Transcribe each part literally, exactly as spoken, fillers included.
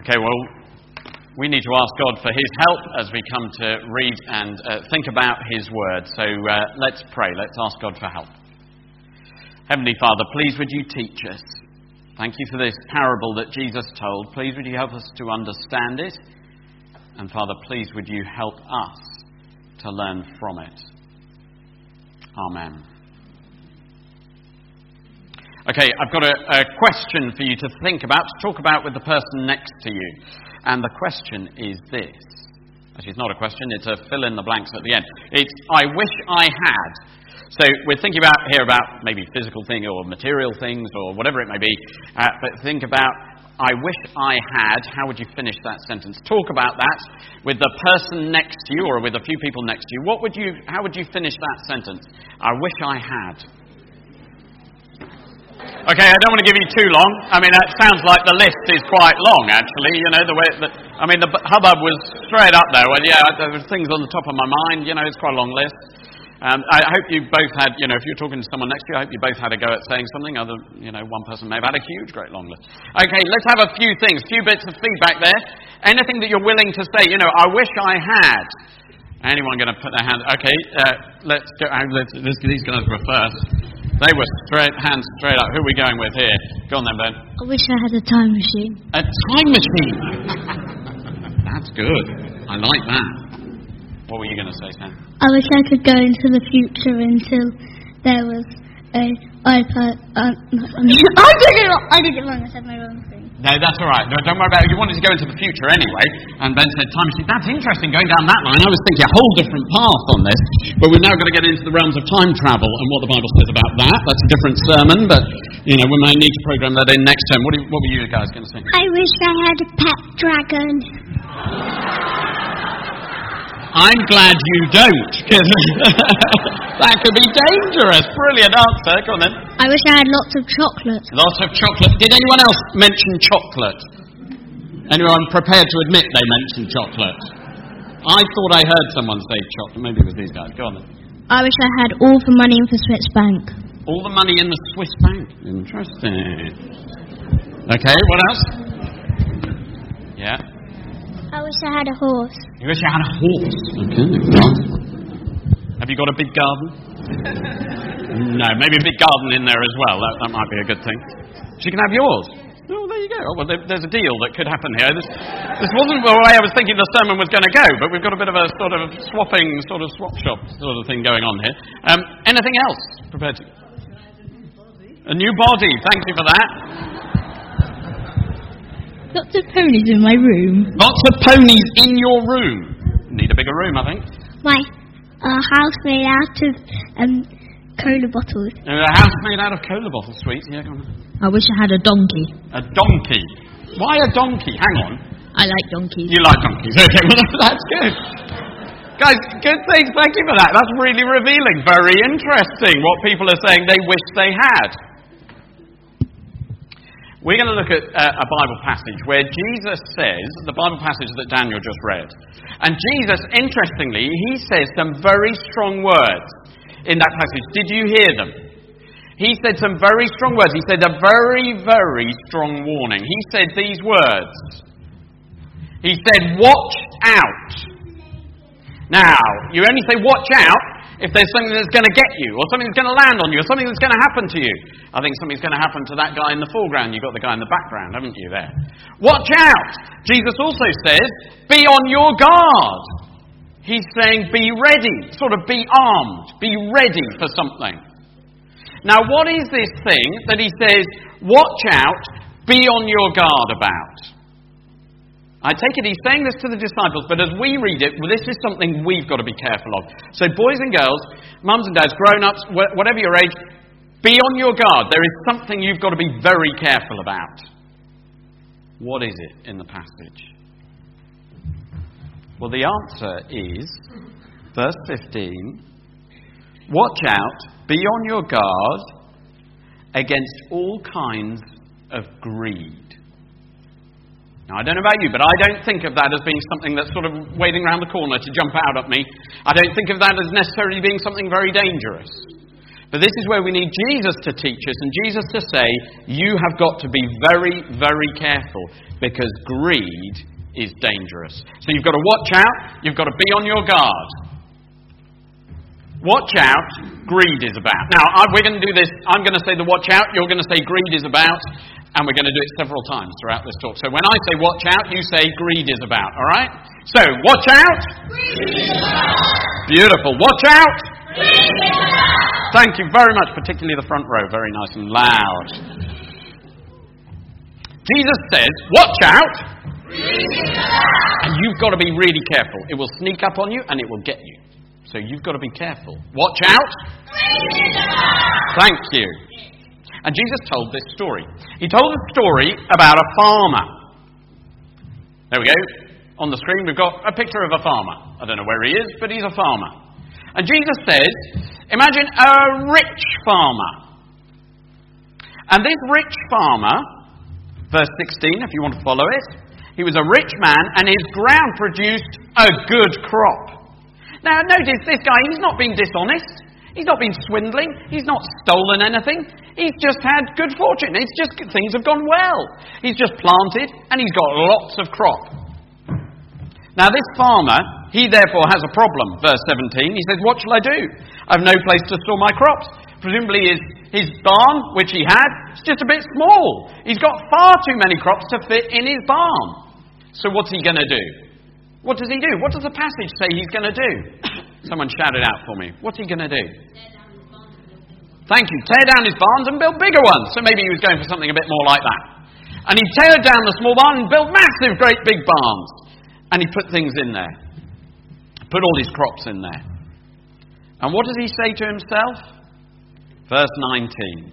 Okay, well, we need to ask God for his help as we come to read and uh, think about his word. So uh, let's pray. Let's ask God for help. Heavenly Father, please would you teach us. Thank you for this parable that Jesus told. Please would you help us to understand it. And Father, please would you help us to learn from it. Amen. Okay, I've got a, a question for you to think about, to talk about with the person next to you. And the question is this. Actually, it's not a question, it's a fill in the blanks at the end. It's, I wish I had. So we're thinking about here about maybe physical things or material things or whatever it may be. Uh, but think about, I wish I had. How would you finish that sentence? Talk about that with the person next to you or with a few people next to you. What would you? How would you finish that sentence? I wish I had. Okay, I don't want to give you too long. I mean, that sounds like the list is quite long, actually. You know, the way that, I mean, the hubbub was straight up there. Well, yeah, there were things on the top of my mind. You know, it's quite a long list. Um, I hope you both had, you know, if you're talking to someone next to you, I hope you both had a go at saying something. Other, you know, one person may have had a huge, great long list. Okay, let's have a few things, a few bits of feedback there. Anything that you're willing to say, you know, I wish I had. Anyone going to put their hand? Okay, uh, let's go. Uh, let's, let's, these guys were first. They were straight, hands straight up. Who are we going with here? Go on then, Ben. I wish I had a time machine. A time machine? That's good. I like that. What were you going to say, Sam? I wish I could go into the future until there was a iPad. Uh, I did it wrong. I did it wrong. I said my wrong thing. No, that's all right. No, don't worry about it. You wanted to go into the future anyway. And Ben said, time machine. That's interesting, going down that line. I was thinking a whole different path on this. But we're now going to get into the realms of time travel and what the Bible says about that. That's a different sermon, but, you know, we might need to program that in next term. What, do you, what were you guys going to say? I wish I had a pet dragon. I'm glad you don't, because that could be dangerous. Brilliant answer. Go on then. I wish I had lots of chocolate. Lots of chocolate. Did anyone else mention chocolate? Anyone prepared to admit they mentioned chocolate? I thought I heard someone say chocolate. Maybe it was these guys. Go on then. I wish I had all the money in the Swiss bank. All the money in the Swiss bank. Interesting. Okay, what else? Yeah. I wish I had a horse. You wish you had a horse? Okay, nice. Have you got a big garden? No, maybe a big garden in there as well. That, that might be a good thing. She can have yours. Oh, there you go. Oh, well, there, there's a deal that could happen here. This, this wasn't the way I was thinking the sermon was going to go, but we've got a bit of a sort of swapping, sort of swap shop sort of thing going on here. Um, anything else prepared to? A new body. Thank you for that. Lots of ponies in my room. Lots of ponies in your room. Need a bigger room, I think. My uh, house made out of um, cola bottles. Uh, a house made out of cola bottles, sweet. Yeah, go on. I wish I had a donkey. A donkey? Why a donkey? Hang on. I like donkeys. You like donkeys? Okay, well that's good. Guys, good things. Thank you for that. That's really revealing. Very interesting what people are saying they wish they had. We're going to look at uh, a Bible passage where Jesus says, the Bible passage that Daniel just read. And Jesus, interestingly, he says some very strong words in that passage. Did you hear them? He said some very strong words. He said a very, very strong warning. He said these words. He said, watch out. Now, you only say watch out if there's something that's going to get you, or something that's going to land on you, or something that's going to happen to you. I think something's going to happen to that guy in the foreground. You've got the guy in the background, haven't you, there? Watch out! Jesus also says, be on your guard. He's saying, be ready, sort of be armed, be ready for something. Now, what is this thing that he says, watch out, be on your guard about? I take it he's saying this to the disciples, but as we read it, well, this is something we've got to be careful of. So boys and girls, mums and dads, grown-ups, whatever your age, be on your guard. There is something you've got to be very careful about. What is it in the passage? Well, the answer is, verse fifteen, watch out, be on your guard against all kinds of greed. Now, I don't know about you, but I don't think of that as being something that's sort of waiting around the corner to jump out at me. I don't think of that as necessarily being something very dangerous. But this is where we need Jesus to teach us and Jesus to say, you have got to be very, very careful because greed is dangerous. So you've got to watch out. You've got to be on your guard. Watch out, greed is about. Now, I, we're going to do this. I'm going to say the watch out. You're going to say greed is about. And we're going to do it several times throughout this talk. So when I say watch out, you say greed is about. All right? So, watch out. Greed is about. Beautiful. Watch out. Greed is about. Thank you very much, particularly the front row. Very nice and loud. Jesus says, watch out. Greed is about. And you've got to be really careful. It will sneak up on you and it will get you. So you've got to be careful. Watch out. Thank you. And Jesus told this story. He told a story about a farmer. There we go. On the screen we've got a picture of a farmer. I don't know where he is, but he's a farmer. And Jesus says, imagine a rich farmer. And this rich farmer, verse sixteen, if you want to follow it, he was a rich man and his ground produced a good crop. Now, notice this guy, he's not been dishonest. He's not been swindling. He's not stolen anything. He's just had good fortune. It's just things have gone well. He's just planted and he's got lots of crop. Now, this farmer, he therefore has a problem. Verse seventeen, he says, what shall I do? I have no place to store my crops. Presumably his, his barn, which he had, is just a bit small. He's got far too many crops to fit in his barn. So what's he going to do? What does he do? What does the passage say he's going to do? Someone shout it out for me. What's he going to do? Thank you. Tear down his barns and build bigger ones. So maybe he was going for something a bit more like that. And he teared down the small barn and built massive, great big barns. And he put things in there. Put all his crops in there. And what does he say to himself? Verse nineteen.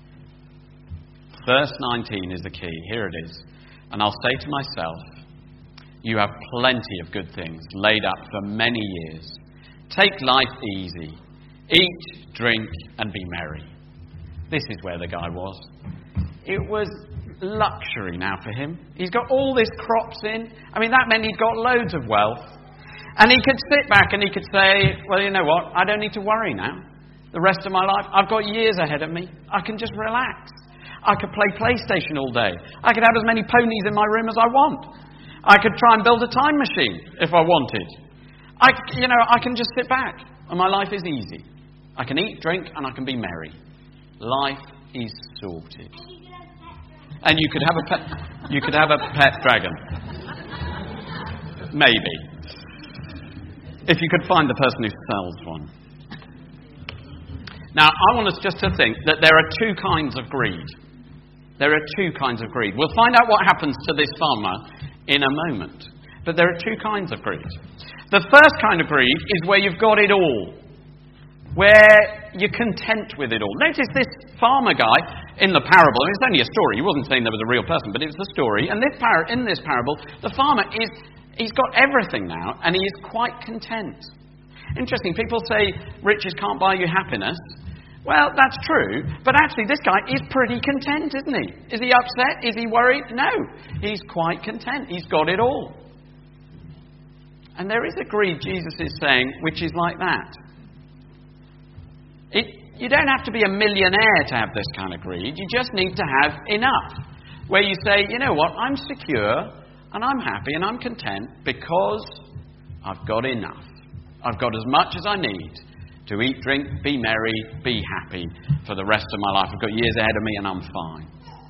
Verse nineteen is the key. Here it is. And I'll say to myself, you have plenty of good things laid up for many years. Take life easy. Eat, drink, and be merry. This is where the guy was. It was luxury now for him. He's got all this crops in. I mean, that meant he'd got loads of wealth. And he could sit back and he could say, well, you know what? I don't need to worry now. The rest of my life, I've got years ahead of me. I can just relax. I could play PlayStation all day. I could have as many ponies in my room as I want. I could try and build a time machine if I wanted. I, you know, I can just sit back and my life is easy. I can eat, drink, and I can be merry. Life is sorted. And you could have a pet. You could have a pet dragon. Maybe. If you could find the person who sells one. Now, I want us just to think that there are two kinds of greed. There are two kinds of greed. We'll find out what happens to this farmer in a moment. But there are two kinds of greed. The first kind of greed is where you've got it all. Where you're content with it all. Notice this farmer guy in the parable. I mean, it's only a story. He wasn't saying there was a real person, but it was a story. And this par- in this parable, the farmer is, he's got everything now, and he is quite content. Interesting. People say riches can't buy you happiness. Well, that's true, but actually this guy is pretty content, isn't he? Is he upset? Is he worried? No. He's quite content. He's got it all. And there is a greed, Jesus is saying, which is like that. It, you don't have to be a millionaire to have this kind of greed. You just need to have enough. Where you say, you know what, I'm secure, and I'm happy, and I'm content because I've got enough. I've got as much as I need to eat, drink, be merry, be happy for the rest of my life. I've got years ahead of me and I'm fine.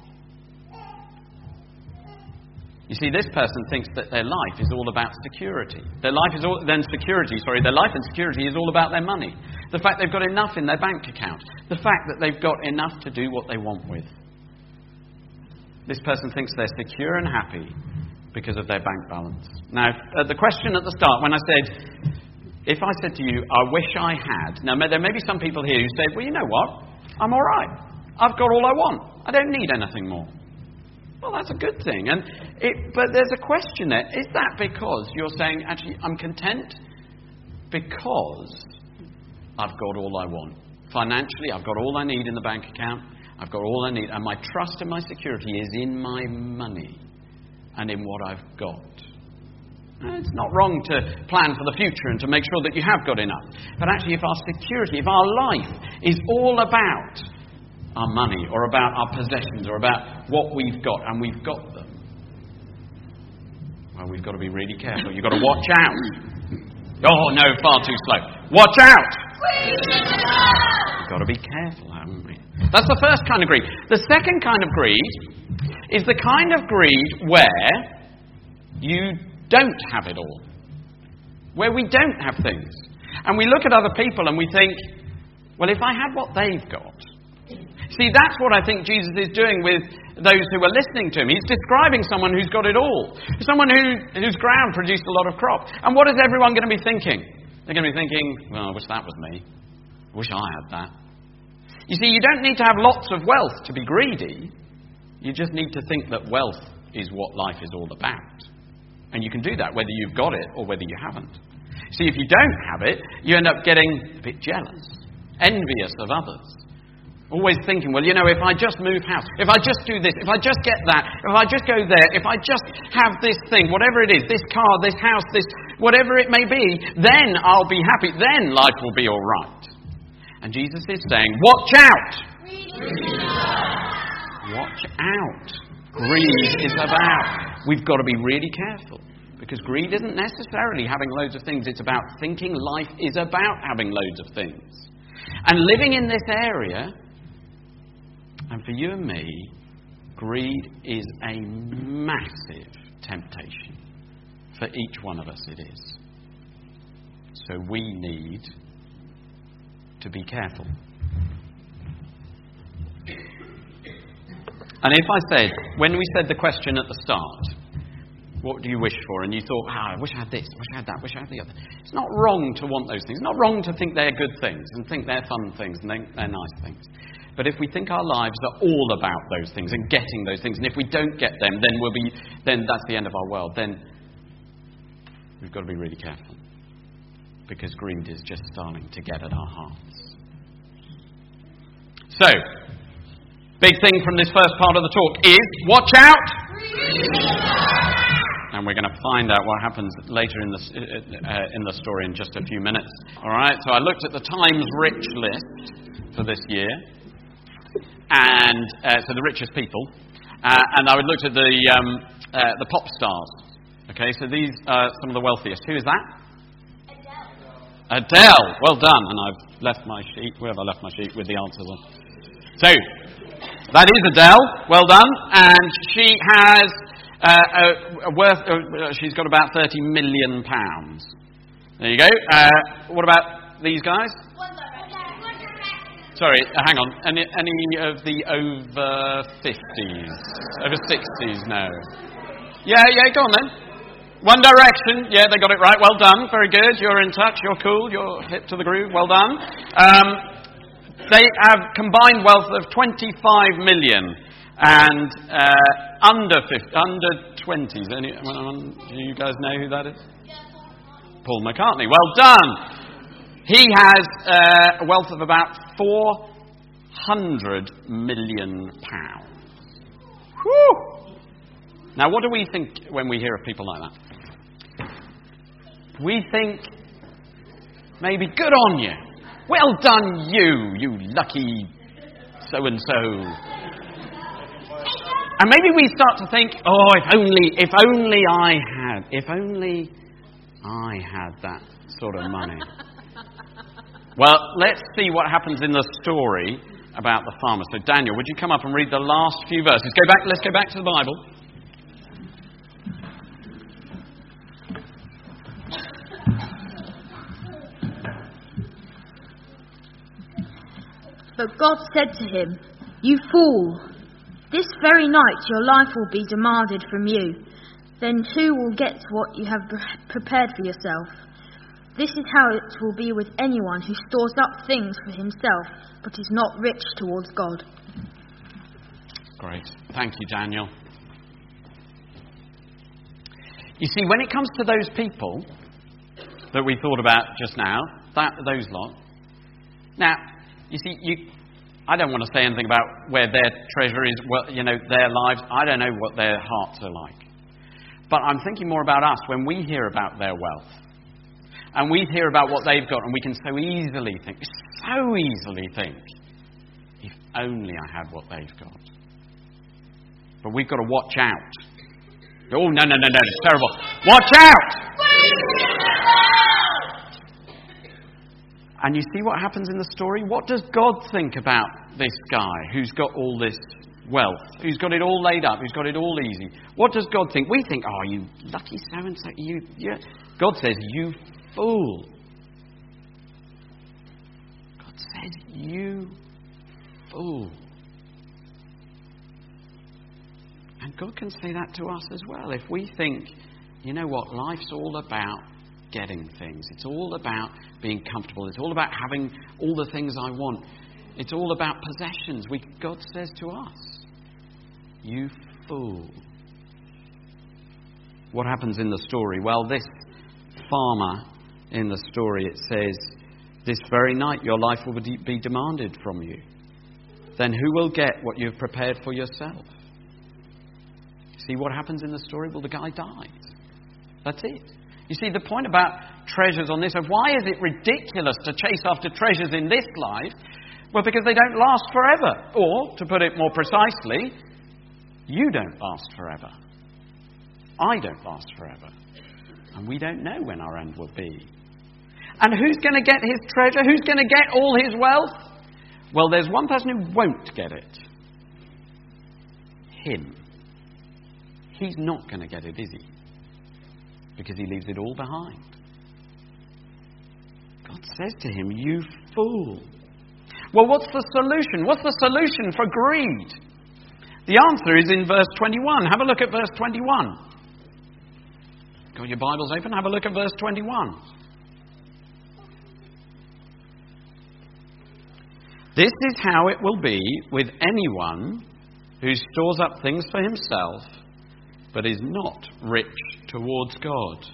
You see, this person thinks that their life is all about security. Their life is all, then security, sorry, their life and security is all about their money. The fact they've got enough in their bank account. The fact that they've got enough to do what they want with. This person thinks they're secure and happy because of their bank balance. Now, uh, the question at the start, when I said, if I said to you, I wish I had. Now, there may be some people here who say, well, you know what? I'm all right. I've got all I want. I don't need anything more. Well, that's a good thing. And it, but there's a question there. Is that because you're saying, actually, I'm content because I've got all I want? Financially, I've got all I need in the bank account. I've got all I need. And my trust and my security is in my money and in what I've got. It's not wrong to plan for the future and to make sure that you have got enough. But actually, if our security, if our life is all about our money or about our possessions or about what we've got, and we've got them, well, we've got to be really careful. You've got to watch out. Oh, no, far too slow. Watch out! We've got to be careful, haven't we? That's the first kind of greed. The second kind of greed is the kind of greed where you don't have it all. Where we don't have things. And we look at other people and we think, well, if I had what they've got. See, that's what I think Jesus is doing with those who are listening to him. He's describing someone who's got it all. Someone who, whose ground produced a lot of crop. And what is everyone going to be thinking? They're going to be thinking, well, I wish that was me. I wish I had that. You see, you don't need to have lots of wealth to be greedy. You just need to think that wealth is what life is all about. And you can do that whether you've got it or whether you haven't. See, if you don't have it, you end up getting a bit jealous, envious of others. Always thinking, well, you know, if I just move house, if I just do this, if I just get that, if I just go there, if I just have this thing, whatever it is, this car, this house, this, whatever it may be, then I'll be happy, then life will be all right. And Jesus is saying, watch out! Watch out. Greed is about. We've got to be really careful. Because greed isn't necessarily having loads of things. It's about thinking life is about having loads of things. And living in this area, and for you and me, greed is a massive temptation. For each one of us it is. So we need to be careful. And if I said, when we said the question at the start, what do you wish for? And you thought, ah, I wish I had this, wish I had that, wish I had the other. It's not wrong to want those things. It's not wrong to think they're good things and think they're fun things and think they're nice things. But if we think our lives are all about those things and getting those things, and if we don't get them, then we'll be, then that's the end of our world. Then we've got to be really careful. Because greed is just starting to get at our hearts. So, big thing from this first part of the talk is, watch out! And we're going to find out what happens later in the, uh, in the story in just a few minutes. All right, so I looked at the Times Rich list for this year. And uh, so the richest people. Uh, and I looked at the, um, uh, the pop stars. Okay, so these are some of the wealthiest. Who is that? Adele. Adele. Well done. And I've left my sheet. Where have I left my sheet with the answers on? So, that is Adele. Well done. And she has uh, a, a worth. Uh, she's got about thirty million pounds. There you go. Uh, what about these guys? Sorry, uh, hang on. Any, any of the over fifties, over sixties? No. Yeah, yeah. Go on then. One Direction. Yeah, they got it right. Well done. Very good. You're in touch. You're cool. You're hip to the groove. Well done. Um, They have combined wealth of twenty-five million and uh, under fifty, under twenties. Any, do you guys know who that is? Paul McCartney. Well done. He has uh, a wealth of about four hundred million pounds. Whew. Now, what do we think when we hear of people like that? We think, maybe good on you. Well done, you, you lucky so-and-so. And maybe we start to think, oh, if only, if only I had, if only I had that sort of money. Well, let's see what happens in the story about the farmer. So, Daniel, would you come up and read the last few verses? Go back. Let's go back to the Bible. But God said to him, "You fool, this very night your life will be demanded from you. Then too will get what you have prepared for yourself. This is how it will be with anyone who stores up things for himself, but is not rich towards God." Great. Thank you, Daniel. You see, when it comes to those people that we thought about just now, that those lot, now, you see, you, I don't want to say anything about where their treasure is, well, you know, their lives. I don't know what their hearts are like. But I'm thinking more about us when we hear about their wealth. And we hear about what they've got, and we can so easily think, so easily think, if only I had what they've got. But we've got to watch out. Oh, no, no, no, no, it's terrible. Watch out! And you see what happens in the story? What does God think about this guy who's got all this wealth, who's got it all laid up, who's got it all easy? What does God think? We think, oh, you lucky so-and-so. You, yeah. God says, you fool. God says, you fool. And God can say that to us as well. If we think, you know what, life's all about getting things. It's all about being comfortable. It's all about having all the things I want. It's all about possessions. We, God says to us, you fool. What happens in the story? Well, this farmer in the story, it says, this very night your life will be demanded from you. Then who will get what you've prepared for yourself? See what happens in the story? Well, the guy died. That's it. You see, the point about treasures on this, of why is it ridiculous to chase after treasures in this life? Well, because they don't last forever. Or, to put it more precisely, you don't last forever. I don't last forever. And we don't know when our end will be. And who's going to get his treasure? Who's going to get all his wealth? Well, there's one person who won't get it. Him. He's not going to get it, is he? Because he leaves it all behind. God says to him, you fool. Well, what's the solution? What's the solution for greed? The answer is in verse twenty-one. Have a look at verse twenty-one. Got your Bibles open? Have a look at verse twenty-one. This is how it will be with anyone who stores up things for himself, but is not rich towards God.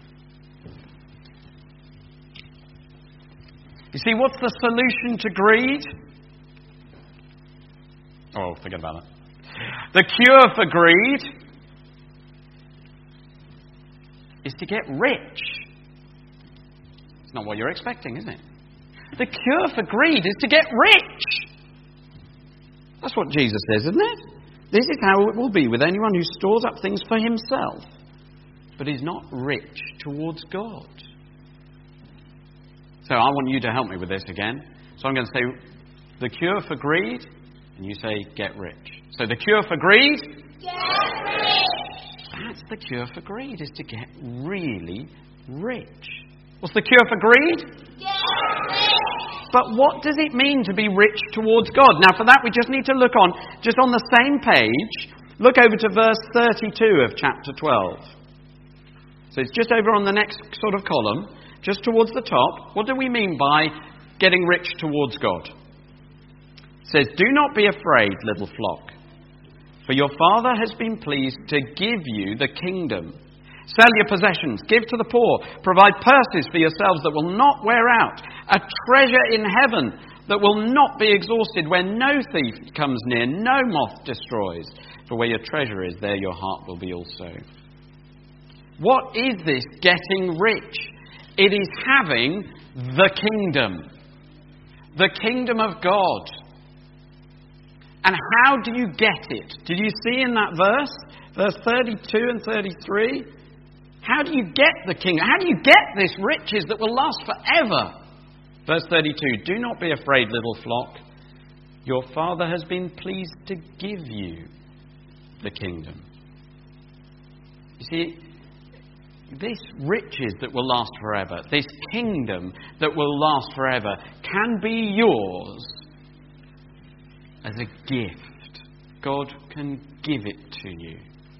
You see, what's the solution to greed? Oh, forget about it. The cure for greed is to get rich. It's not what you're expecting, is it? The cure for greed is to get rich. That's what Jesus says, isn't it? This is how it will be with anyone who stores up things for himself, but is not rich towards God. So I want you to help me with this again. So I'm going to say, the cure for greed, and you say, get rich. So the cure for greed? Get rich. That's the cure for greed, is to get really rich. What's the cure for greed? Get rich. But what does it mean to be rich towards God? Now, for that, we just need to look on, just on the same page, look over to verse thirty-two of chapter twelve. So it's just over on the next sort of column, just towards the top. What do we mean by getting rich towards God? It says, do not be afraid, little flock, for your Father has been pleased to give you the kingdom. Sell your possessions, give to the poor, provide purses for yourselves that will not wear out, a treasure in heaven that will not be exhausted, where no thief comes near, no moth destroys. For where your treasure is, there your heart will be also. What is this getting rich? It is having the kingdom. The kingdom of God. And how do you get it? Did you see in that verse? Verse thirty-two and thirty-three? How do you get the kingdom? How do you get this riches that will last forever? Verse thirty-two, do not be afraid, little flock. Your Father has been pleased to give you the kingdom. You see, this riches that will last forever, this kingdom that will last forever, can be yours as a gift. God can give it to you.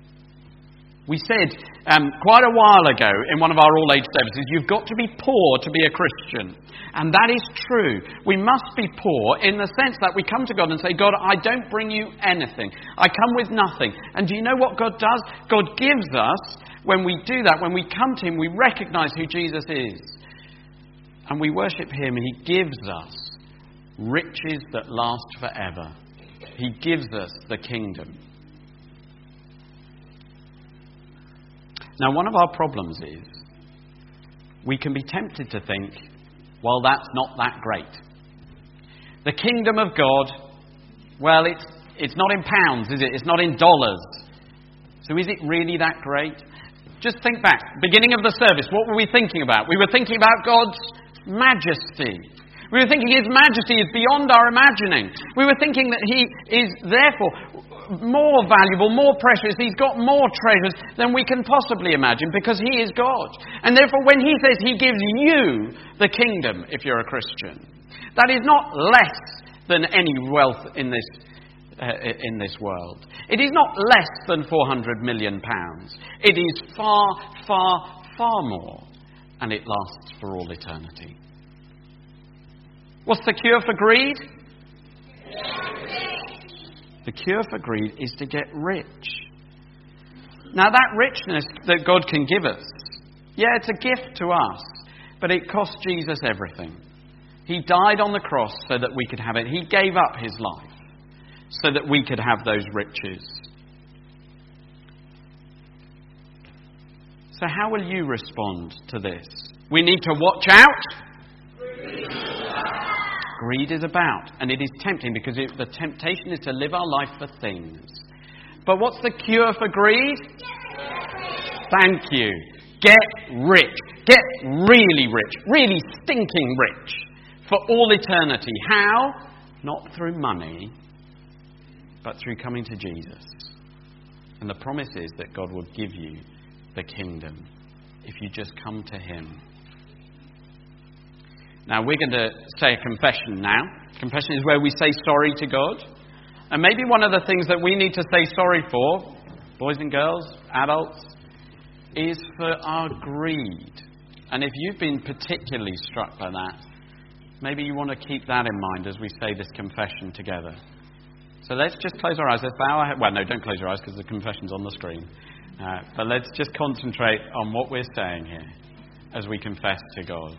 We said um, quite a while ago in one of our all-age services, you've got to be poor to be a Christian. And that is true. We must be poor in the sense that we come to God and say, God, I don't bring you anything. I come with nothing. And do you know what God does? God gives us, when we do that, when we come to Him, we recognise who Jesus is. And we worship Him, and He gives us riches that last forever. He gives us the kingdom. Now, one of our problems is we can be tempted to think, well, that's not that great. The kingdom of God, well, it's, it's not in pounds, is it? It's not in dollars. So is it really that great? Just think back. Beginning of the service, what were we thinking about? We were thinking about God's majesty. We were thinking His majesty is beyond our imagining. We were thinking that He is therefore more valuable, more precious. He's got more treasures than we can possibly imagine because He is God. And therefore when He says He gives you the kingdom, if you're a Christian, that is not less than any wealth in this Uh, in this world. It is not less than four hundred million pounds. It is far, far, far more, and it lasts for all eternity. What's the cure for greed? The cure for greed is to get rich. Now that richness that God can give us, yeah, it's a gift to us, but it cost Jesus everything. He died on the cross so that we could have it. He gave up His life so that we could have those riches. So how will you respond to this? We need to watch out. Greed is about, Greed is about and it is tempting because it, the temptation is to live our life for things. But what's the cure for greed? Thank you. Get rich. Get really rich. Really stinking rich. For all eternity. How? Not through money, but through coming to Jesus. And the promise is that God will give you the kingdom if you just come to Him. Now we're going to say a confession now. Confession is where we say sorry to God. And maybe one of the things that we need to say sorry for, boys and girls, adults, is for our greed. And if you've been particularly struck by that, maybe you want to keep that in mind as we say this confession together. So let's just close our eyes. Let's bow our head. Well, no, don't close your eyes because the confession's on the screen. Uh, but let's just concentrate on what we're saying here as we confess to God.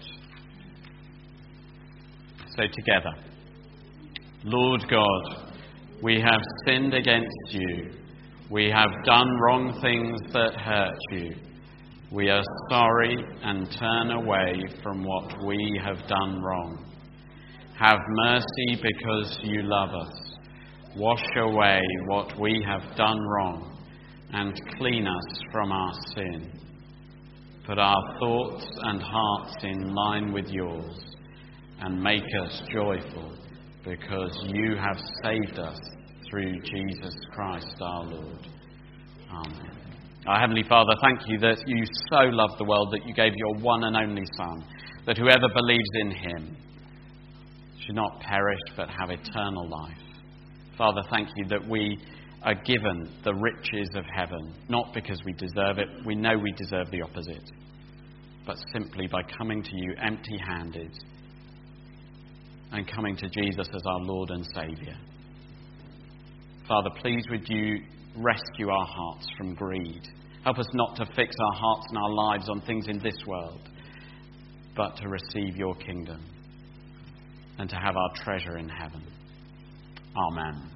So together. Lord God, we have sinned against You. We have done wrong things that hurt You. We are sorry and turn away from what we have done wrong. Have mercy because You love us. Wash away what we have done wrong and clean us from our sin. Put our thoughts and hearts in line with Yours and make us joyful because You have saved us through Jesus Christ our Lord. Amen. Our Heavenly Father, thank You that You so loved the world that You gave Your one and only Son, that whoever believes in Him should not perish but have eternal life. Father, thank You that we are given the riches of heaven, not because we deserve it. We know we deserve the opposite, but simply by coming to You empty-handed and coming to Jesus as our Lord and Saviour. Father, please would You rescue our hearts from greed. Help us not to fix our hearts and our lives on things in this world, but to receive Your kingdom and to have our treasure in heaven. Amen.